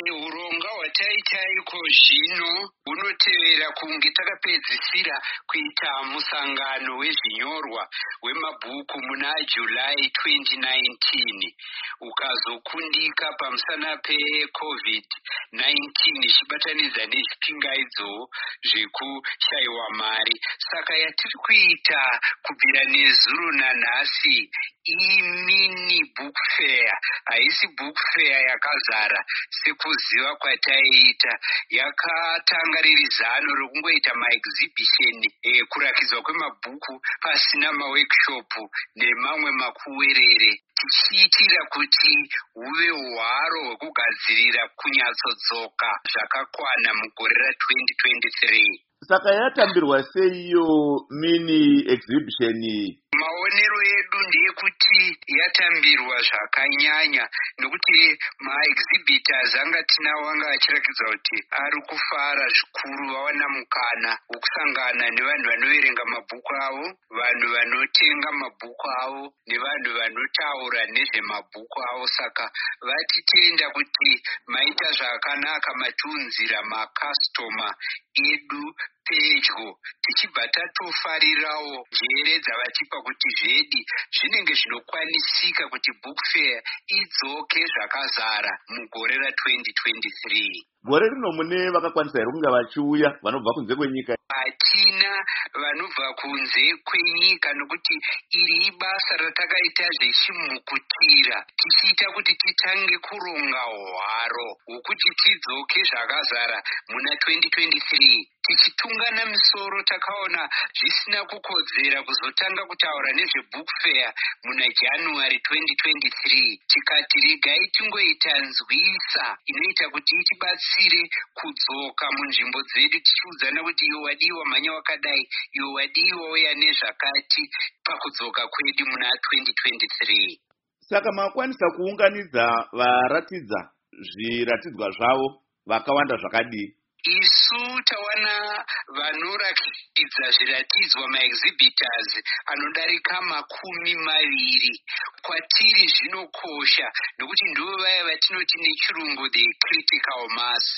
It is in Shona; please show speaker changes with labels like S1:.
S1: Uronga hwataita iko zvino hunotevera kunge takapedzisira kuita musangano wezvinyorwa wemabhuku muna July 2019 ukazokundika pamusana pe-COVID-19 ichibatanidza nezvipingaidzo zvekushayiwa mari. Saka yatiri kuita kubvira nezuro nanhasi imini book fair, haisi book fair yakazara sekuziva kwataiita. Yakatanga riri zano rokungoita maexhibition kurakidzwa kwemabhuku pasina maworkshop nemamwe makuwerere, tichiitira kuti huve hwaro hwekugadzirira kunyatsodzoka zvakakwana mugore ra2023.
S2: Saka yatambirwa seiyo mini exhibition?
S1: Maonero edu ndeyekuti yatambirwa zvakanyanya, nokuti maexhibitors anga tinawo anga achirakidza kuti ari kufara zvikuru, vawana mukana wokusangana nevanhu vanoverenga mabhuku avo, vanhu vanotenga mabhuku avo nevanhu vanotaura nezvemabhuku avo. Saka vatitenda kuti maita zvakanaka matiunzira makastoma edu pedyo, tichibva tatofarirawo njere dzavatipa kuti zvedi zvinenge zvinokwanisika kuti book fair idzoke zvakazara mugore ra2023.
S2: Gore rino mune vakakwanisa here kunge vachiuya vanobva kunze kwenyika?
S1: Hatina vanobva kunze kwenyika, nokuti iri ibasa ratakaita zvechimhukutira, tichiita kuti titange kuronga hwaro hwokuti tidzoke zvakazara muna 2023. Tichitungana misoro takaona zvisina kukodzera kuzotanga kutaura nezvebook fair muna January 2023. Tikati regai tingoita nzwisa inoita kuti itibatsire kudzoka munzvimbo dzedu, tichiudzana kuti iwe wadiwa mhanya wakadai, iwe wadiwa uya nezvakati pakudzoka kwedu muna 2023.
S2: Saka makwanisa kuunganidza varatidza zviratidzwa zvavo vakawanda zvakadii?
S1: Isu tawana vanorakidza zviratidzwa maexhibitors anodarika 20. Kwatiri zvinokosha, nokuti ndo vaya vatinoti nechirungu the critical mass.